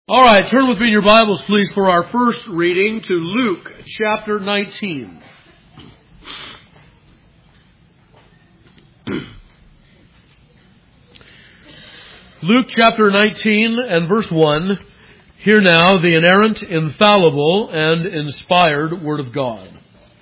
All right, turn with me in your Bibles, please, for our first reading to Luke chapter 19. Luke chapter 19 and verse 1. Hear now the inerrant, infallible, and inspired Word of God.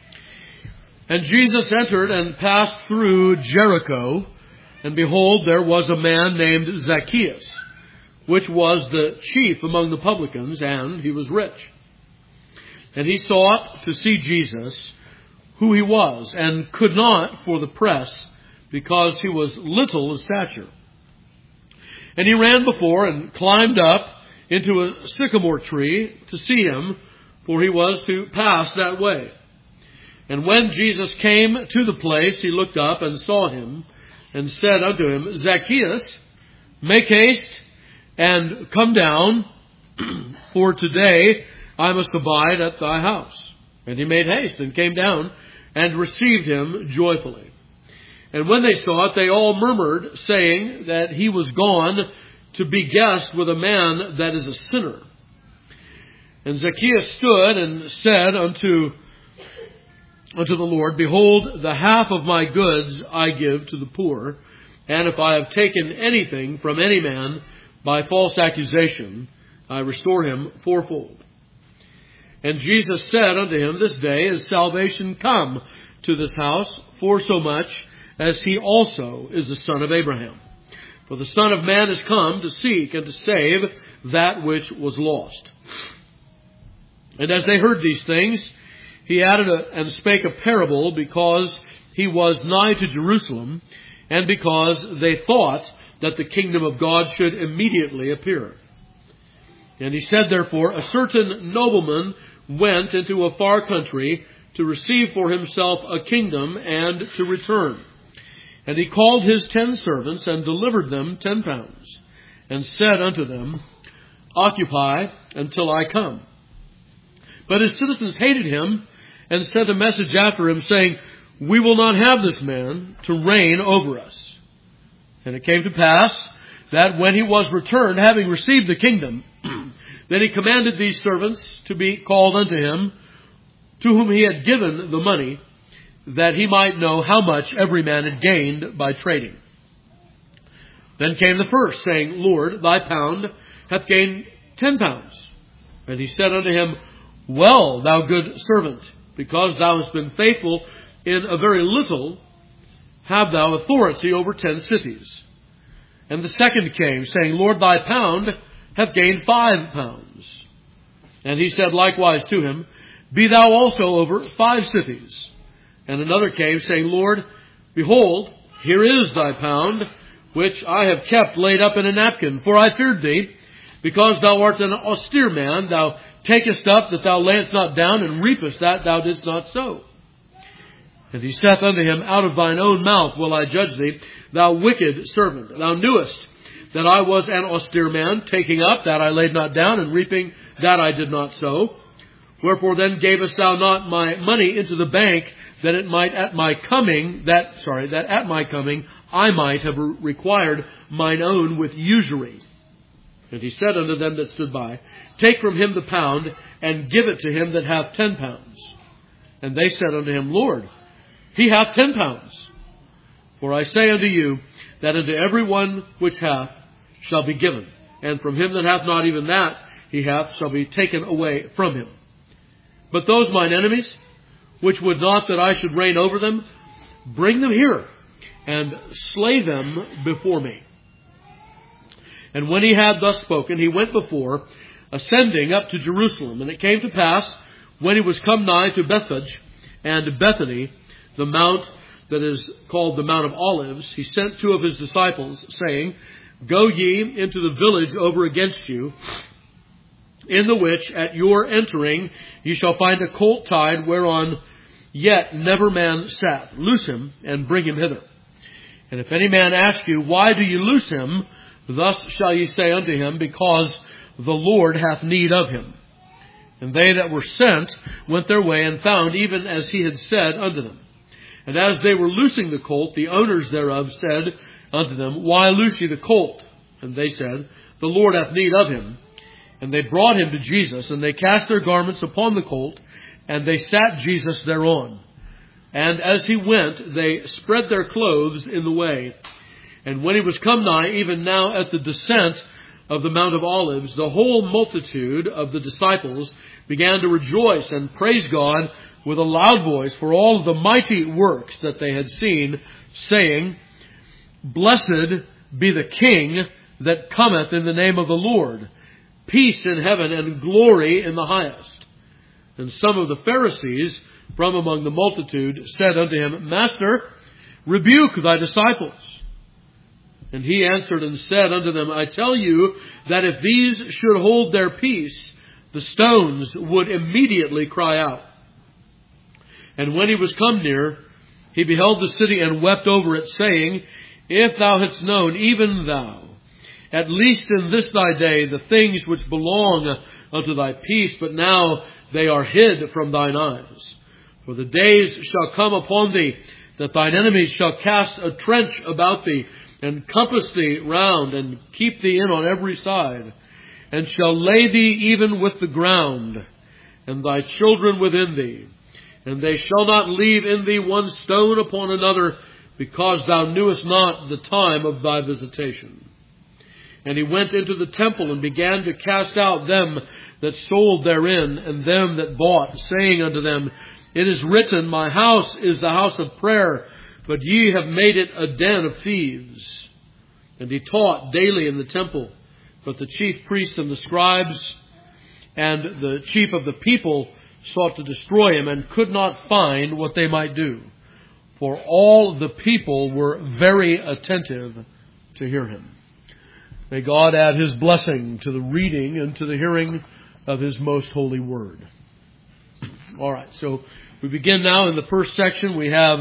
And Jesus entered and passed through Jericho, and behold, there was a man named Zacchaeus, which was the chief among the publicans, and he was rich. And he sought to see Jesus, who he was, and could not for the press, because he was little of stature. And he ran before and climbed up into a sycamore tree to see him, for he was to pass that way. And when Jesus came to the place, he looked up and saw him, and said unto him, Zacchaeus, make haste, and come down, for today I must abide at thy house. And he made haste and came down and received him joyfully. And when they saw it, they all murmured, saying that he was gone to be guest with a man that is a sinner. And Zacchaeus stood and said unto the Lord, Behold, the half of my goods I give to the poor, and if I have taken anything from any man by false accusation, I restore him fourfold. And Jesus said unto him, This day is salvation come to this house, forsomuch as he also is the son of Abraham. For the Son of Man is come to seek and to save that which was lost. And as they heard these things, he added and spake a parable, because he was nigh to Jerusalem, and because they thought that the kingdom of God should immediately appear. And he said, therefore, a certain nobleman went into a far country to receive for himself a kingdom and to return. And he called his 10 servants and delivered them 10 pounds, and said unto them, Occupy until I come. But his citizens hated him, and sent a message after him, saying, We will not have this man to reign over us. And it came to pass that when he was returned, having received the kingdom, then he commanded these servants to be called unto him, to whom he had given the money, that he might know how much every man had gained by trading. Then came the first, saying, Lord, thy pound hath gained 10 pounds. And he said unto him, Well, thou good servant, because thou hast been faithful in a very little, have thou authority over 10 cities. And the second came, saying, Lord, thy pound hath gained 5 pounds. And he said likewise to him, Be thou also over 5 cities. And another came, saying, Lord, behold, here is thy pound, which I have kept laid up in a napkin. For I feared thee, because thou art an austere man. Thou takest up that thou layest not down, and reapest that thou didst not sow. And he saith unto him, Out of thine own mouth will I judge thee, thou wicked servant. Thou knewest that I was an austere man, taking up that I laid not down, and reaping that I did not sow. Wherefore then gavest thou not my money into the bank, that it might at my coming, that at my coming I might have required mine own with usury. And he said unto them that stood by, Take from him the pound, and give it to him that hath 10 pounds. And they said unto him, Lord, he hath 10 pounds. For I say unto you, that unto every one which hath shall be given, and from him that hath not even that he hath shall be taken away from him. But those mine enemies, which would not that I should reign over them, bring them here, and slay them before me. And when he had thus spoken, he went before, ascending up to Jerusalem. And it came to pass, when he was come nigh to Bethphage and Bethany, the mount that is called the Mount of Olives, he sent 2 of his disciples, saying, Go ye into the village over against you, in the which at your entering ye shall find a colt tied, whereon yet never man sat. Loose him, and bring him hither. And if any man ask you, Why do ye loose him? Thus shall ye say unto him, Because the Lord hath need of him. And they that were sent went their way, and found even as he had said unto them. And as they were loosing the colt, the owners thereof said unto them, Why loose ye the colt? And they said, The Lord hath need of him. And they brought him to Jesus, and they cast their garments upon the colt, and they sat Jesus thereon. And as he went, they spread their clothes in the way. And when he was come nigh, even now at the descent of the Mount of Olives, the whole multitude of the disciples began to rejoice and praise God with a loud voice for all the mighty works that they had seen, saying, Blessed be the King that cometh in the name of the Lord, peace in heaven and glory in the highest. And some of the Pharisees from among the multitude said unto him, Master, rebuke thy disciples. And he answered and said unto them, I tell you that if these should hold their peace, the stones would immediately cry out. And when he was come near, he beheld the city and wept over it, saying, If thou hadst known, even thou, at least in this thy day, the things which belong unto thy peace, but now they are hid from thine eyes. For the days shall come upon thee, that thine enemies shall cast a trench about thee, and compass thee round, and keep thee in on every side, and shall lay thee even with the ground, and thy children within thee. And they shall not leave in thee one stone upon another, because thou knewest not the time of thy visitation. And he went into the temple, and began to cast out them that sold therein, and them that bought, saying unto them, It is written, My house is the house of prayer, but ye have made it a den of thieves. And he taught daily in the temple. But the chief priests and the scribes and the chief of the people sought to destroy him, and could not find what they might do. For all the people were very attentive to hear him. May God add his blessing to the reading and to the hearing of his most holy word. All right, so we begin now in the first section. We have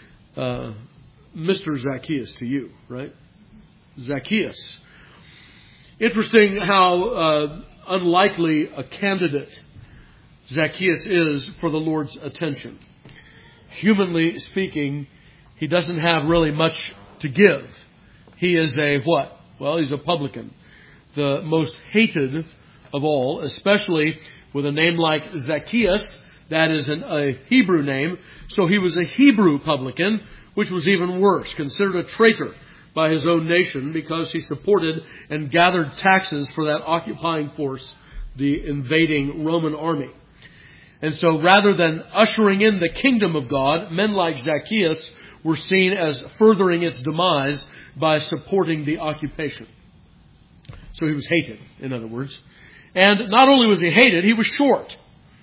Mr. Zacchaeus to you, right? Zacchaeus. Interesting how unlikely a candidate Zacchaeus is for the Lord's attention. Humanly speaking, he doesn't have really much to give. He is a what? Well, he's a publican. The most hated of all, especially with a name like Zacchaeus. That is a Hebrew name. So he was a Hebrew publican, which was even worse, considered a traitor by his own nation because he supported and gathered taxes for that occupying force, the invading Roman army. And so rather than ushering in the kingdom of God, men like Zacchaeus were seen as furthering its demise by supporting the occupation. So he was hated, in other words. And not only was he hated, he was short.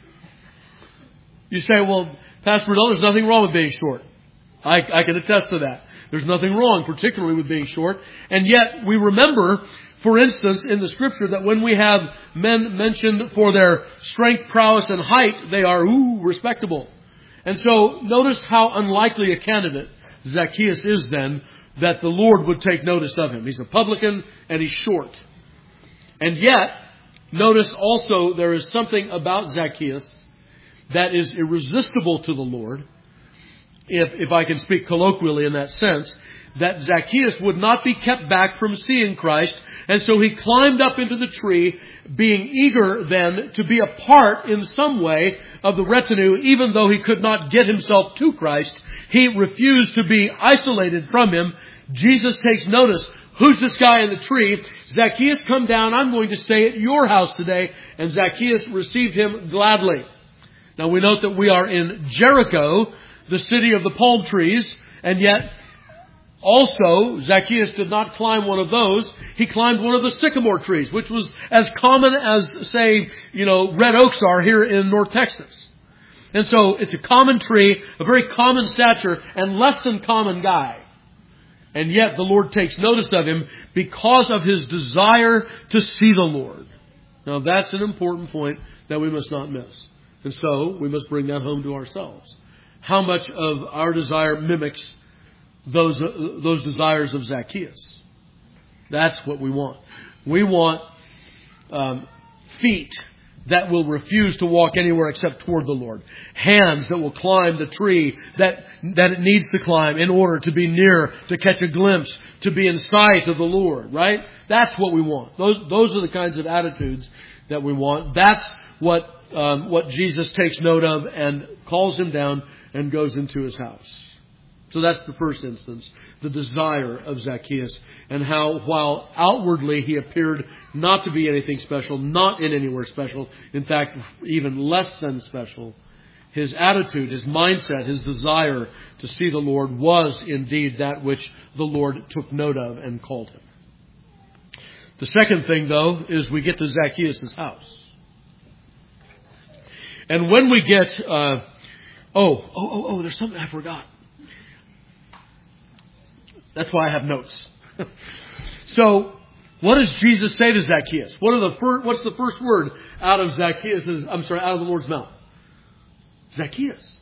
You say, well, Pastor Bernal, there's nothing wrong with being short. I can attest to that. There's nothing wrong, particularly with being short. And yet we remember, for instance, in the Scripture that when we have men mentioned for their strength, prowess, and height, they are, respectable. And so notice how unlikely a candidate Zacchaeus is then that the Lord would take notice of him. He's a publican and he's short. And yet, notice also there is something about Zacchaeus that is irresistible to the Lord, if I can speak colloquially in that sense, that Zacchaeus would not be kept back from seeing Christ. And so he climbed up into the tree, being eager then to be a part in some way of the retinue, even though he could not get himself to Christ. He refused to be isolated from him. Jesus takes notice. Who's this guy in the tree? Zacchaeus, come down. I'm going to stay at your house today. And Zacchaeus received him gladly. Now we note that we are in Jericho, the city of the palm trees, and yet also Zacchaeus did not climb one of those. He climbed one of the sycamore trees, which was as common as, say, red oaks are here in North Texas. And so it's a common tree, a very common stature, and less than common guy. And yet the Lord takes notice of him because of his desire to see the Lord. Now that's an important point that we must not miss. And so we must bring that home to ourselves. How much of our desire mimics those desires of Zacchaeus? That's what we want. We want feet that will refuse to walk anywhere except toward the Lord. Hands that will climb the tree that it needs to climb in order to be near, to catch a glimpse, to be in sight of the Lord, right? That's what we want. Those are the kinds of attitudes that we want. That's what Jesus takes note of and calls him down and goes into his house. So that's the first instance, the desire of Zacchaeus, and how while outwardly he appeared not to be anything special, not in anywhere special, in fact, even less than special, his attitude, his mindset, his desire to see the Lord was indeed that which the Lord took note of and called him. The second thing, though, is we get to Zacchaeus' house. And when we get... there's something I forgot. That's why I have notes. So, what does Jesus say to Zacchaeus? What's the first word out of out of the Lord's mouth? Zacchaeus.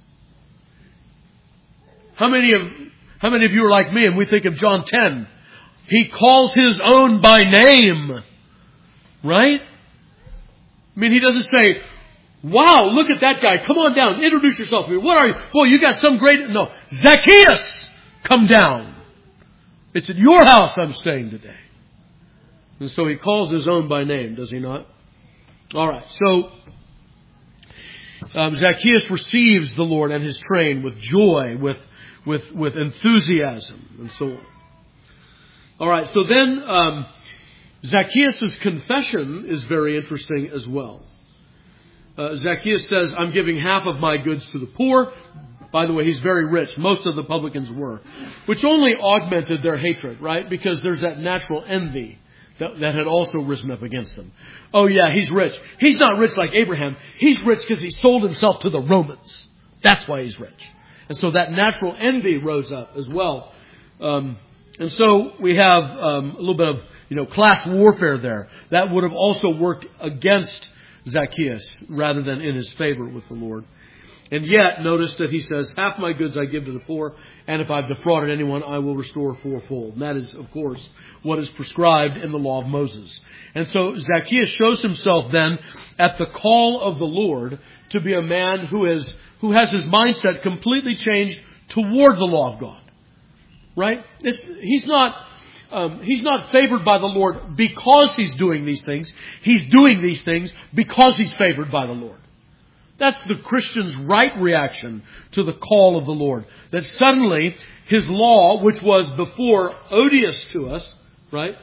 How many of you are like me and we think of John 10? He calls his own by name. Right? I mean, he doesn't say, wow, look at that guy. Come on down. Introduce yourself to me. What are you? Boy, you got some great... No. Zacchaeus, come down. It's at your house I'm staying today. And so he calls his own by name, does he not? All right. So Zacchaeus receives the Lord and his train with joy, with enthusiasm, and so on. All right. So then Zacchaeus' confession is very interesting as well. Zacchaeus says, I'm giving half of my goods to the poor. By the way, he's very rich. Most of the publicans were. Which only augmented their hatred, right? Because there's that natural envy that had also risen up against them. Oh yeah, he's rich. He's not rich like Abraham. He's rich because he sold himself to the Romans. That's why he's rich. And so that natural envy rose up as well. And so we have a little bit of class warfare there. That would have also worked against Zacchaeus rather than in his favor with the Lord. And yet, notice that he says, half my goods I give to the poor, and if I've defrauded anyone, I will restore fourfold. And that is, of course, what is prescribed in the law of Moses. And so Zacchaeus shows himself then at the call of the Lord to be a man who has his mindset completely changed toward the law of God. Right? He's not favored by the Lord because he's doing these things. He's doing these things because he's favored by the Lord. That's the Christian's right reaction to the call of the Lord. That suddenly his law, which was before odious to us, right?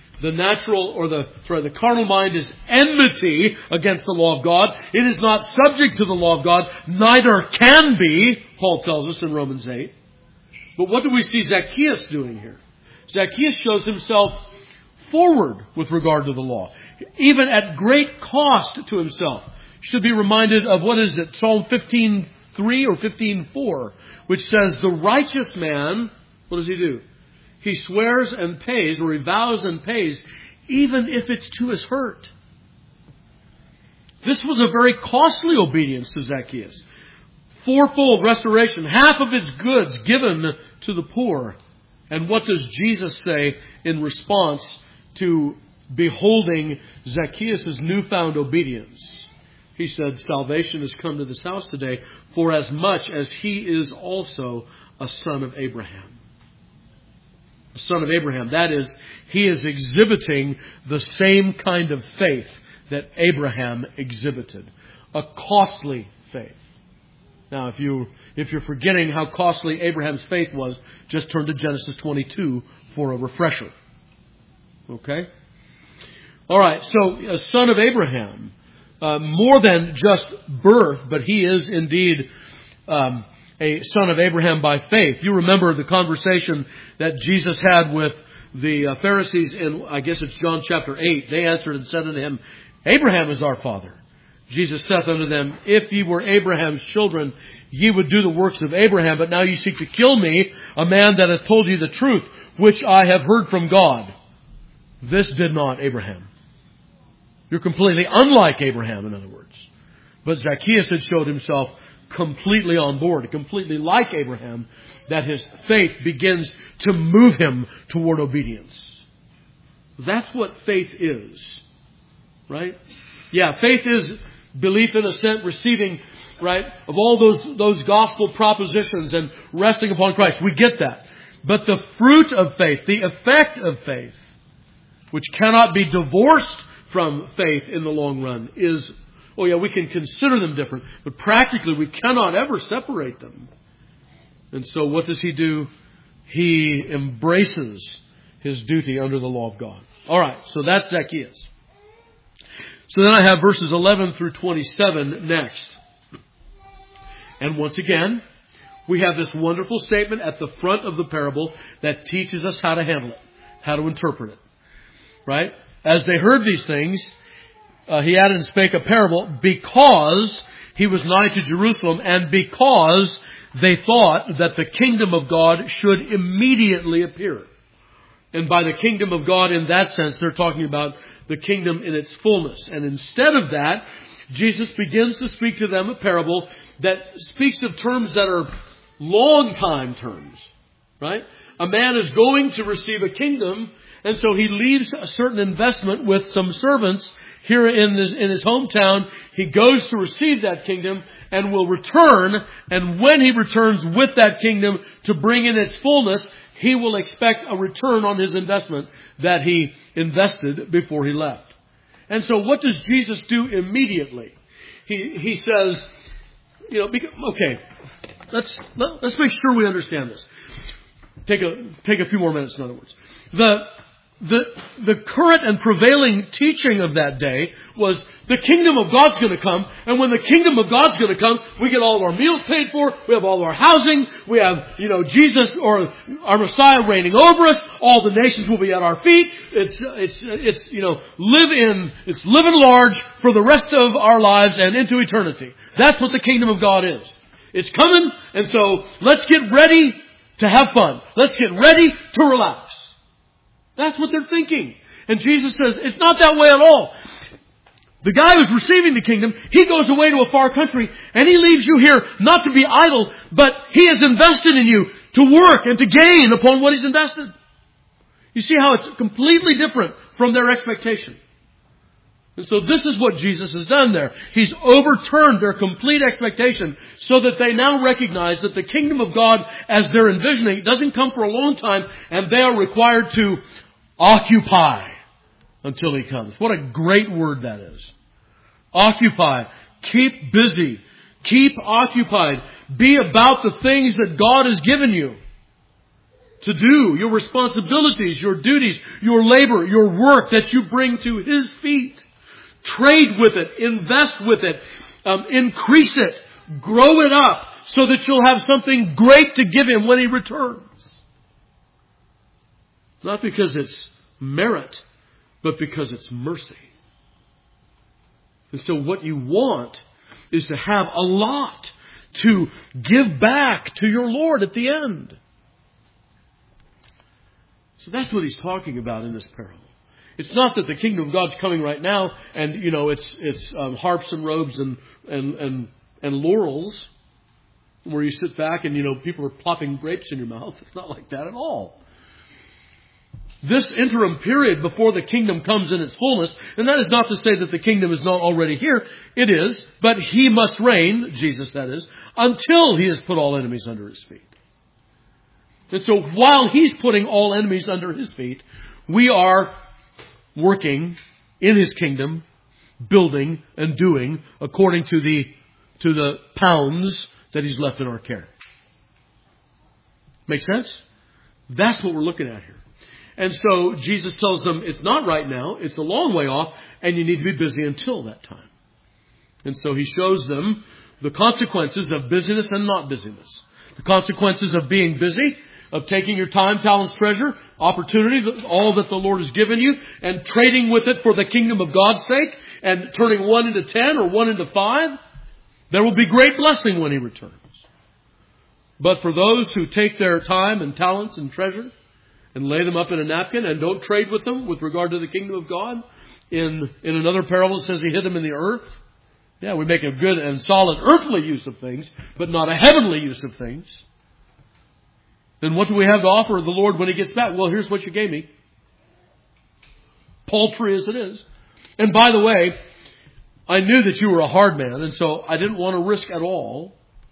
The carnal mind is enmity against the law of God. It is not subject to the law of God, neither can be, Paul tells us in Romans 8. But what do we see Zacchaeus doing here? Zacchaeus shows himself forward with regard to the law, even at great cost to himself. Should be reminded of, Psalm 15:3 or 15:4, which says, the righteous man, what does he do? He swears and pays, or he vows and pays, even if it's to his hurt. This was a very costly obedience to Zacchaeus. Fourfold restoration, half of his goods given to the poor. And what does Jesus say in response to beholding Zacchaeus' newfound obedience? He said, salvation has come to this house today, for as much as he is also a son of Abraham. A son of Abraham. That is, he is exhibiting the same kind of faith that Abraham exhibited. A costly faith. Now, if you're forgetting how costly Abraham's faith was, just turn to Genesis 22 for a refresher. Okay? All right, so a son of Abraham. More than just birth, but he is indeed a son of Abraham by faith. You remember the conversation that Jesus had with the Pharisees in, I guess it's John chapter 8. They answered and said unto him, Abraham is our father. Jesus saith unto them, if ye were Abraham's children, ye would do the works of Abraham, but now ye seek to kill me, a man that hath told you the truth, which I have heard from God. This did not Abraham. You're completely unlike Abraham, in other words. But Zacchaeus had showed himself completely on board, completely like Abraham, that his faith begins to move him toward obedience. That's what faith is. Right? Yeah, faith is belief in assent, receiving, right, of all those gospel propositions and resting upon Christ. We get that. But the fruit of faith, the effect of faith, which cannot be divorced from faith in the long run is, oh yeah, we can consider them different, but practically we cannot ever separate them. And so what does he do? He embraces his duty under the law of God. All right, so that's Zacchaeus. So then I have verses 11 through 27 next. And once again, we have this wonderful statement at the front of the parable that teaches us how to handle it, how to interpret it. Right? As they heard these things, he added and spake a parable because he was nigh to Jerusalem and because they thought that the kingdom of God should immediately appear. And by the kingdom of God in that sense, they're talking about the kingdom in its fullness. And instead of that, Jesus begins to speak to them a parable that speaks of terms that are long time terms. Right? A man is going to receive a kingdom, and so he leaves a certain investment with some servants here in his hometown. He goes to receive that kingdom and will return. And when he returns with that kingdom to bring in its fullness, he will expect a return on his investment that he invested before he left. And so what does Jesus do immediately? He says, okay, let's make sure we understand this. Take a few more minutes, in other words. The current and prevailing teaching of that day was the kingdom of God's going to come, and when the kingdom of God's going to come, we get all of our meals paid for, we have all of our housing, we have, Jesus or our Messiah reigning over us, all the nations will be at our feet. It's living large for the rest of our lives and into eternity. That's what the kingdom of God is. It's coming, and so let's get ready to have fun. Let's get ready to relax. That's what they're thinking. And Jesus says, it's not that way at all. The guy who's receiving the kingdom, he goes away to a far country, and he leaves you here not to be idle, but he has invested in you to work and to gain upon what he's invested. You see how it's completely different from their expectation. And so this is what Jesus has done there. He's overturned their complete expectation so that they now recognize that the kingdom of God, as they're envisioning, doesn't come for a long time, and they are required to occupy until he comes. What a great word that is. Occupy. Keep busy. Keep occupied. Be about the things that God has given you to do. Your responsibilities, your duties, your labor, your work that you bring to his feet. Trade with it. Invest with it. Increase it. Grow it up so that you'll have something great to give him when he returns. Not because it's merit, but because it's mercy. And so what you want is to have a lot to give back to your Lord at the end. So that's what he's talking about in this parable. It's not that the kingdom of God's coming right now and, it's harps and robes and laurels where you sit back and, people are plopping grapes in your mouth. It's not like that at all. This interim period before the kingdom comes in its fullness, and that is not to say that the kingdom is not already here. It is, but he must reign, Jesus that is, until he has put all enemies under his feet. And so while he's putting all enemies under his feet, we are working in his kingdom, building and doing according to the pounds that he's left in our care. Make sense? That's what we're looking at here. And so Jesus tells them it's not right now, it's a long way off, and you need to be busy until that time. And so he shows them the consequences of busyness and not busyness. The consequences of being busy, of taking your time, talents, treasure, opportunity, all that the Lord has given you, and trading with it for the kingdom of God's sake, and turning 1 into 10 or 1 into 5. There will be great blessing when he returns. But for those who take their time and talents and treasure and lay them up in a napkin and don't trade with them with regard to the kingdom of God, in another parable it says he hid them in the earth. Yeah, we make a good and solid earthly use of things, but not a heavenly use of things. Then what do we have to offer the Lord when he gets back? Well, here's what you gave me. Paltry as it is. And by the way, I knew that you were a hard man, and so I didn't want to risk at all.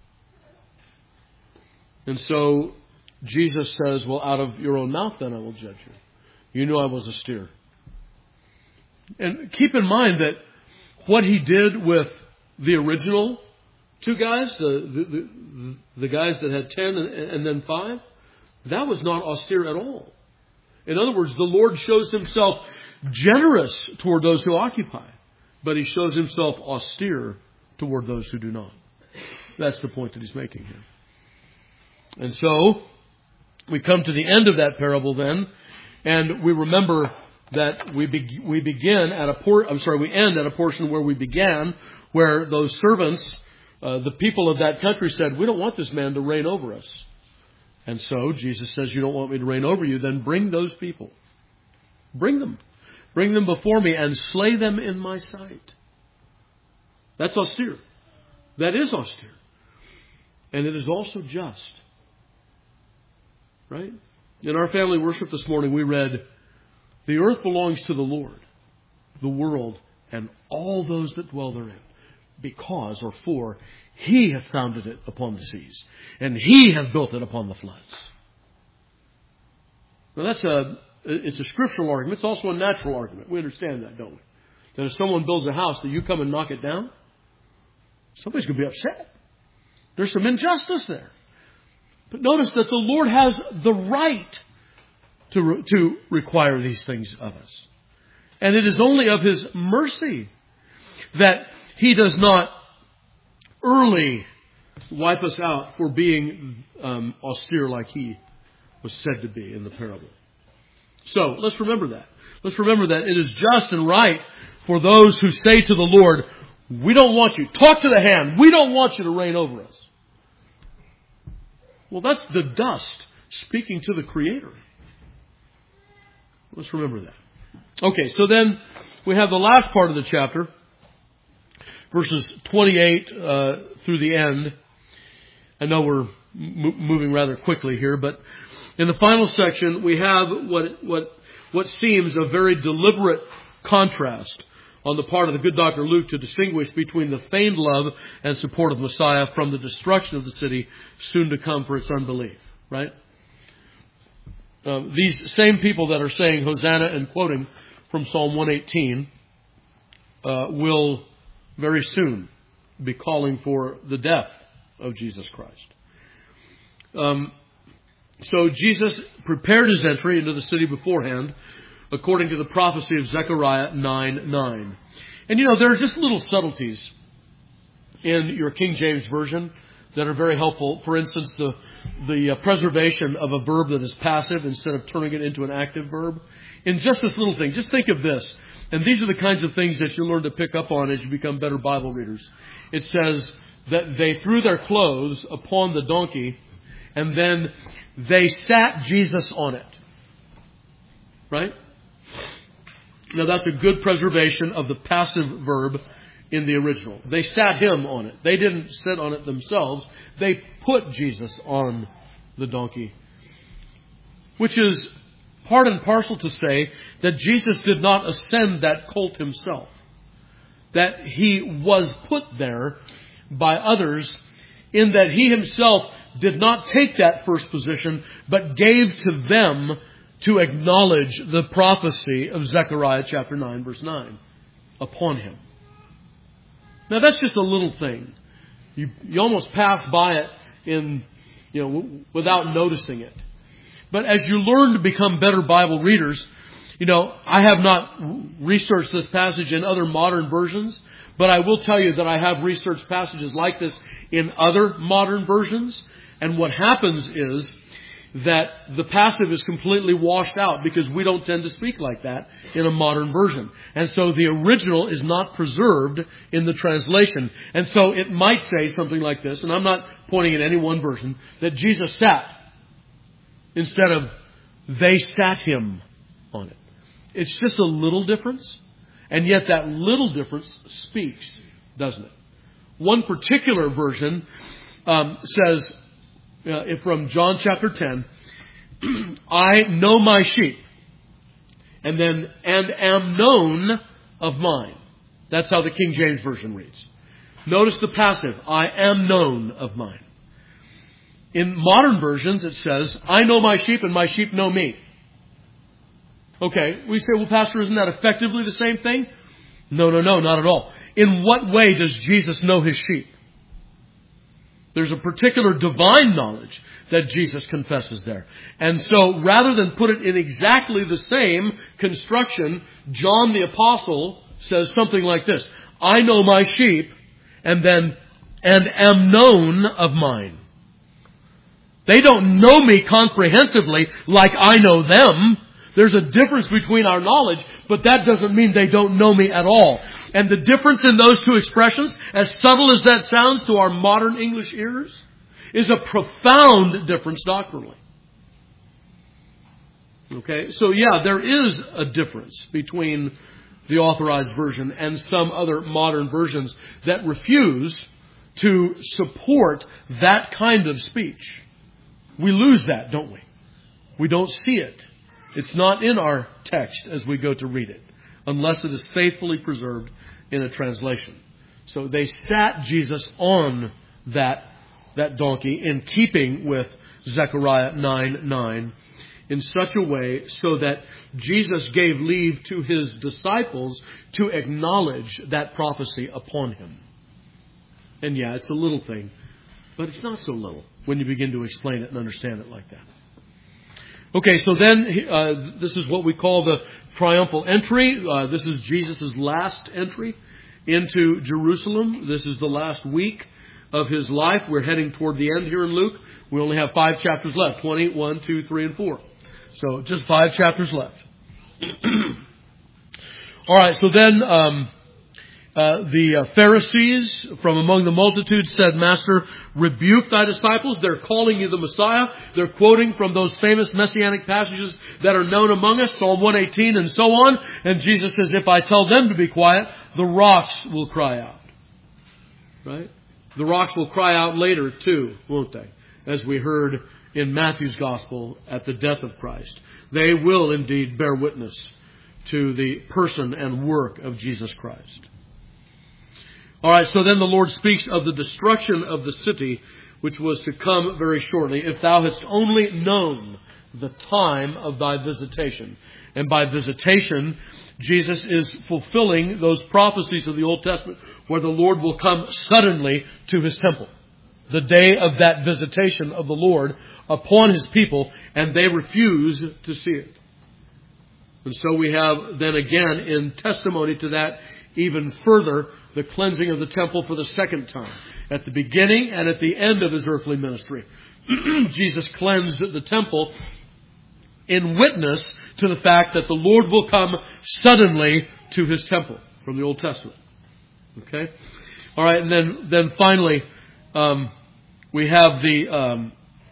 And so Jesus says, well, out of your own mouth then I will judge you. You knew I was a steer. And keep in mind that what he did with the original two guys, the guys that had 10 and then 5, that was not austere at all. In other words, the Lord shows himself generous toward those who occupy, but he shows himself austere toward those who do not. That's the point that he's making here. And so, we come to the end of that parable then, and we remember that we end at a portion where we began, where those servants, the people of that country said, we don't want this man to reign over us. And so Jesus says, you don't want me to reign over you, then bring those people. Bring them. Bring them before me and slay them in my sight. That's austere. That is austere. And it is also just. Right? In our family worship this morning, we read, the earth belongs to the Lord, the world, and all those that dwell therein, because, or for, He hath founded it upon the seas, and He hath built it upon the floods. Now it's a scriptural argument. It's also a natural argument. We understand that, don't we? That if someone builds a house, that you come and knock it down, somebody's going to be upset. There's some injustice there. But notice that the Lord has the right to require these things of us. And it is only of His mercy that He does not early wipe us out for being austere like He was said to be in the parable. So, let's remember that. Let's remember that it is just and right for those who say to the Lord, we don't want you. Talk to the hand. We don't want you to reign over us. Well, that's the dust speaking to the Creator. Let's remember that. Okay, so then we have the last part of the chapter, verses 28 through the end. I know we're moving rather quickly here, but in the final section we have what seems a very deliberate contrast on the part of the good Dr. Luke to distinguish between the feigned love and support of Messiah from the destruction of the city soon to come for its unbelief. Right? These same people that are saying Hosanna and quoting from Psalm 118 will very soon be calling for the death of Jesus Christ. So Jesus prepared His entry into the city beforehand, according to the prophecy of Zechariah 9:9. And there are just little subtleties in your King James Version that are very helpful. For instance, the preservation of a verb that is passive instead of turning it into an active verb. In just this little thing, just think of this. And these are the kinds of things that you learn to pick up on as you become better Bible readers. It says that they threw their clothes upon the donkey and then they sat Jesus on it. Right? Now that's a good preservation of the passive verb in the original. They sat Him on it. They didn't sit on it themselves. They put Jesus on the donkey. Which is part and parcel to say that Jesus did not ascend that colt Himself. That He was put there by others, in that He Himself did not take that first position, but gave to them to acknowledge the prophecy of Zechariah chapter 9, verse 9, upon Him. Now that's just a little thing. You almost pass by it without noticing it. But as you learn to become better Bible readers, I have not researched this passage in other modern versions, but I will tell you that I have researched passages like this in other modern versions. And what happens is that the passive is completely washed out because we don't tend to speak like that in a modern version. And so the original is not preserved in the translation. And so it might say something like this, and I'm not pointing at any one version, that Jesus sat instead of they sat Him on it. It's just a little difference, and yet that little difference speaks, doesn't it? One particular version says, from John chapter 10, I know my sheep, and then, and am known of mine. That's how the King James Version reads. Notice the passive, I am known of mine. In modern versions it says, I know my sheep and my sheep know me. Okay, we say, well, Pastor, isn't that effectively the same thing? No, not at all. In what way does Jesus know His sheep? There's a particular divine knowledge that Jesus confesses there. And so rather than put it in exactly the same construction, John the Apostle says something like this: I know my sheep and am known of mine. They don't know me comprehensively like I know them. There's a difference between our knowledge, but that doesn't mean they don't know me at all. And the difference in those two expressions, as subtle as that sounds to our modern English ears, is a profound difference doctrinally. Okay, so yeah, there is a difference between the Authorized Version and some other modern versions that refuse to support that kind of speech. We lose that, don't we? We don't see it. It's not in our text as we go to read it, unless it is faithfully preserved in a translation. So they sat Jesus on that donkey in keeping with Zechariah 9:9 in such a way so that Jesus gave leave to His disciples to acknowledge that prophecy upon Him. And yeah, it's a little thing, but it's not so little when you begin to explain it and understand it like that. Okay, so then this is what we call the triumphal entry. This is Jesus' last entry into Jerusalem. This is the last week of His life. We're heading toward the end here in Luke. We only have 5 chapters left, 20, 1, 2, 3, and 4. So just 5 chapters left. All right, so then the Pharisees from among the multitude said, Master, rebuke thy disciples. They're calling you the Messiah. They're quoting from those famous messianic passages that are known among us, Psalm 118 and so on. And Jesus says, if I tell them to be quiet, the rocks will cry out. Right? The rocks will cry out later too, won't they? As we heard in Matthew's Gospel at the death of Christ. They will indeed bear witness to the person and work of Jesus Christ. All right, so then the Lord speaks of the destruction of the city, which was to come very shortly. If thou hadst only known the time of thy visitation. And by visitation, Jesus is fulfilling those prophecies of the Old Testament where the Lord will come suddenly to His temple. The day of that visitation of the Lord upon His people, and they refuse to see it. And so we have then again in testimony to that even further the cleansing of the temple for the second time. At the beginning and at the end of His earthly ministry, Jesus cleansed the temple in witness to the fact that the Lord will come suddenly to His temple from the Old Testament. Okay? All right, and then finally, we have the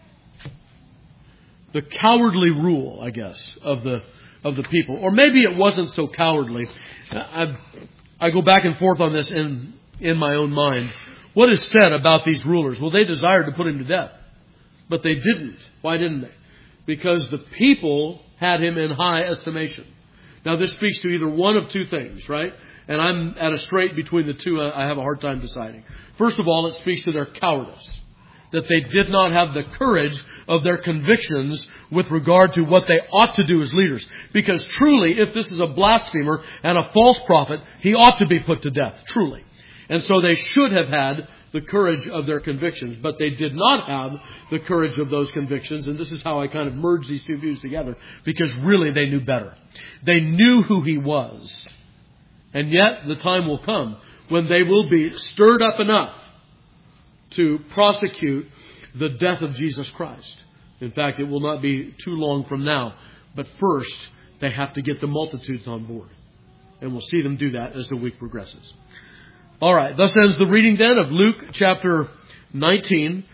cowardly rule, I guess, of the people. Or maybe it wasn't so cowardly. I go back and forth on this in my own mind. What is said about these rulers? Well, they desired to put Him to death, but they didn't. Why didn't they? Because the people had Him in high estimation. Now, this speaks to either one of two things, right? And I'm at a strait between the two. I have a hard time deciding. First of all, it speaks to their cowardice. That they did not have the courage of their convictions with regard to what they ought to do as leaders. Because truly, if this is a blasphemer and a false prophet, he ought to be put to death, truly. And so they should have had the courage of their convictions, but they did not have the courage of those convictions. And this is how I kind of merge these two views together, because really they knew better. They knew who He was. And yet the time will come when they will be stirred up enough to prosecute the death of Jesus Christ. In fact, it will not be too long from now. But first, they have to get the multitudes on board. And we'll see them do that as the week progresses. All right, thus ends the reading then of Luke chapter 19.